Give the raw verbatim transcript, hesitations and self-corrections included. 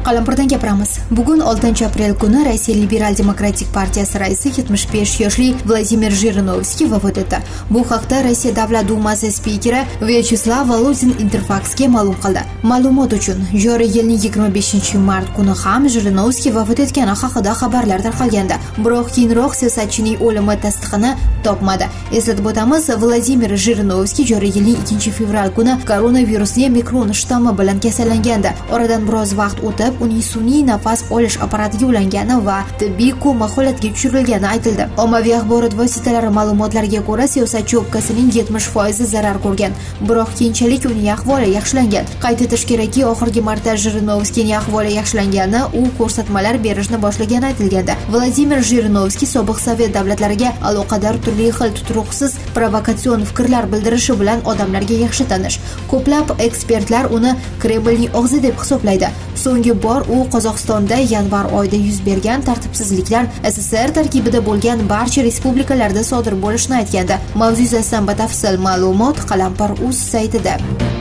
Qalampirdan gapiramiz. Bugun oltinchi aprel kuni Rossiya Liberal Demokratik partiyasi raisi yetmish besh yoshli Vladimir Zhirinovskiy vafot etdi. Bu haqda Rossiya Davlat dumasi spikeri Vyacheslav Volodin Interfax'ga ma'lum qildi. Ma'lumot uchun, joriy yilning yigirma beshinchi mart kuni ham Zhirinovskiy vafot etgani haqida xabarlar tarqalgandi. Biroq keyinroq siyosatchining o'limi tasdiqini topmadi. Eslatib o'tamiz, Vladimir Zhirinovskiy joriy yilning ikkinchi fevral kuni koronavirusli mikron shtammi bilan kasallangandi. Oradan biroz vaqt o'tib, uning sun'iy nafas olish apparatiga ulangani va tibbiy koma holatiga tushirilgani aytildi. Ommaviy axborot vositalari ma'lumotlariga ko'ra, siyosatchi o'pkasining yetmish foizi zarar ko'rgan. Biroq keyinchalik uning ahvoli yaxshilangan. Qayd etish kerakki, oxirgi marta Zhirinovskiyning ahvoli yaxshilangani, u ko'rsatmalar berishni boshlagani aytilgandi. Vladimir Zhirinovskiy sobiq Sovet davlatlariga aloqador turli xil tuturuqsiz provokatsion fikrlar bildirishi bilan odamlarga yaxshi tanish. Ko'plab ekspertlar uni Kremlning og'zi deb hisoblaydi. So'nggi bor u Qozog'istonda yanvar oyida yuz bergan tartibsizliklar S S R tarkibida bo'lgan barcha respublikalarda sodir bo'lishini aytgandi. Mavzu yuzasidan batafsil ma'lumot Qalampir.uz saytida.